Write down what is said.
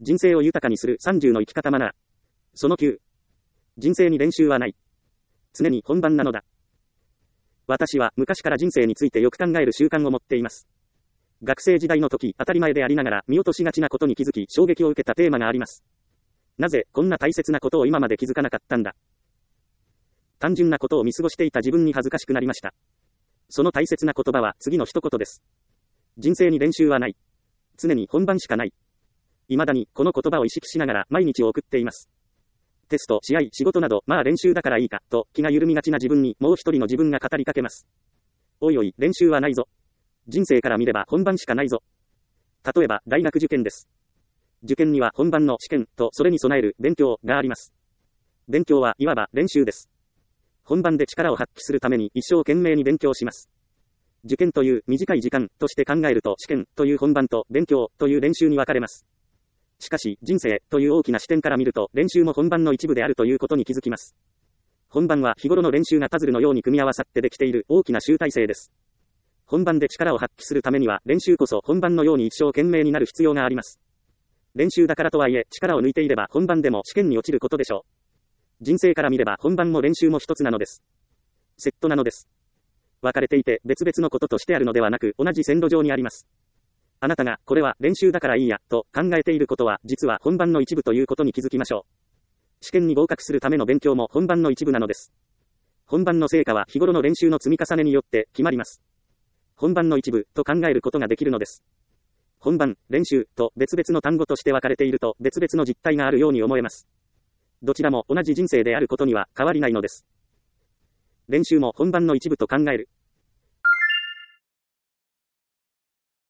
人生を豊かにする30の生き方マナー。その9。人生に練習はない。常に本番なのだ。私は昔から人生についてよく考える習慣を持っています。学生時代の時、当たり前でありながら見落としがちなことに気づき衝撃を受けたテーマがあります。なぜこんな大切なことを今まで気づかなかったんだ。単純なことを見過ごしていた自分に恥ずかしくなりました。その大切な言葉は次の一言です。人生に練習はない。常に本番しかない。未だにこの言葉を意識しながら毎日を送っています。テスト、試合、仕事など、まあ練習だからいいか、と気が緩みがちな自分にもう一人の自分が語りかけます。おいおい、練習はないぞ。人生から見れば本番しかないぞ。例えば、大学受験です。受験には本番の試験とそれに備える勉強があります。勉強はいわば練習です。本番で力を発揮するために一生懸命に勉強します。受験という短い時間として考えると試験という本番と勉強という練習に分かれます。しかし人生という大きな視点から見ると練習も本番の一部であるということに気づきます。本番は日頃の練習がパズルのように組み合わさってできている大きな集大成です。本番で力を発揮するためには練習こそ本番のように一生懸命になる必要があります。練習だからとはいえ力を抜いていれば本番でも試験に落ちることでしょう。人生から見れば本番も練習も一つなのです。セットなのです。分かれていて別々のこととしてあるのではなく同じ線路上にあります。あなたがこれは練習だからいいやと考えていることは実は本番の一部ということに気づきましょう。試験に合格するための勉強も本番の一部なのです。本番の成果は日頃の練習の積み重ねによって決まります。本番の一部と考えることができるのです。本番、練習と別々の単語として分かれていると別々の実態があるように思えます。どちらも同じ人生であることには変わりないのです。練習も本番の一部と考える。